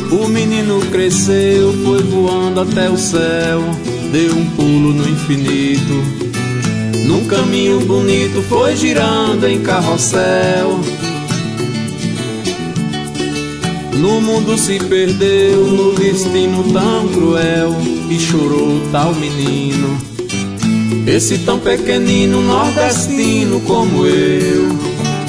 O menino cresceu, foi voando até o céu, deu um pulo no infinito. Num caminho bonito foi girando em carrossel. No mundo se perdeu, no destino tão cruel, e chorou tal menino, esse tão pequenino nordestino como eu.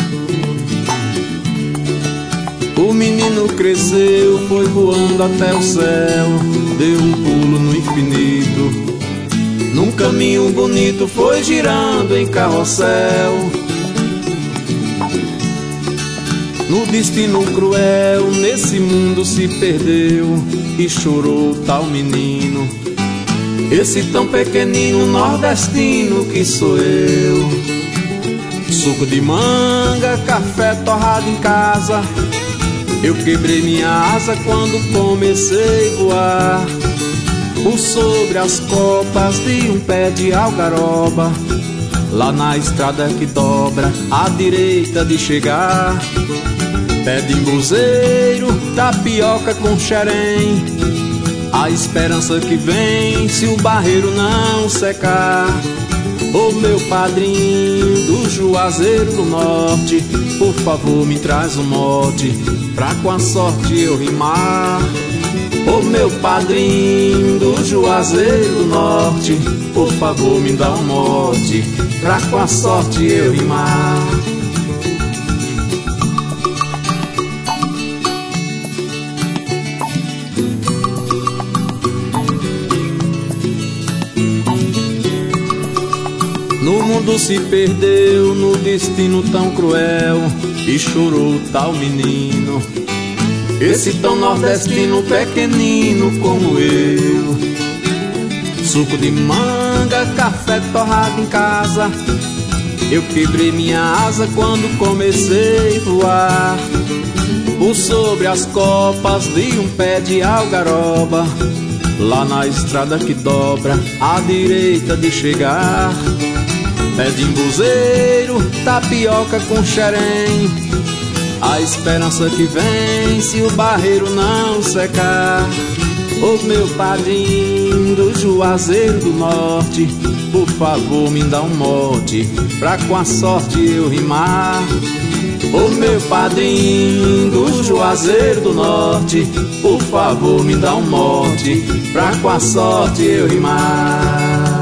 O menino cresceu, foi voando até o céu, deu um pulo no infinito. Num caminho bonito foi girando em carrossel. No destino cruel, nesse mundo se perdeu, e chorou tal menino, esse tão pequenino nordestino que sou eu. Suco de manga, café torrado em casa, eu quebrei minha asa quando comecei a voar por sobre as copas de um pé de algaroba, lá na estrada que dobra à direita de chegar. Pé de embuzeiro, tapioca com xerém, a esperança que vem se o barreiro não secar. Ô meu padrinho do Juazeiro do Norte, por favor me traz um mote pra com a sorte eu rimar. Ô meu padrinho do Juazeiro do Norte, por favor me dá um mote pra com a sorte eu rimar. No mundo se perdeu, no destino tão cruel, e chorou tal menino, esse tão nordestino pequenino como eu. Suco de manga, café torrado em casa, eu quebrei minha asa quando comecei a voar por sobre as copas de um pé de algaroba, lá na estrada que dobra à direita de chegar. Pé de embuzeiro, tapioca com xerém, a esperança que vem se o barreiro não secar. Ô meu padrinho do Juazeiro do Norte, por favor me dá um mote pra com a sorte eu rimar. Ô meu padrinho do Juazeiro do Norte, por favor me dá um mote pra com a sorte eu rimar.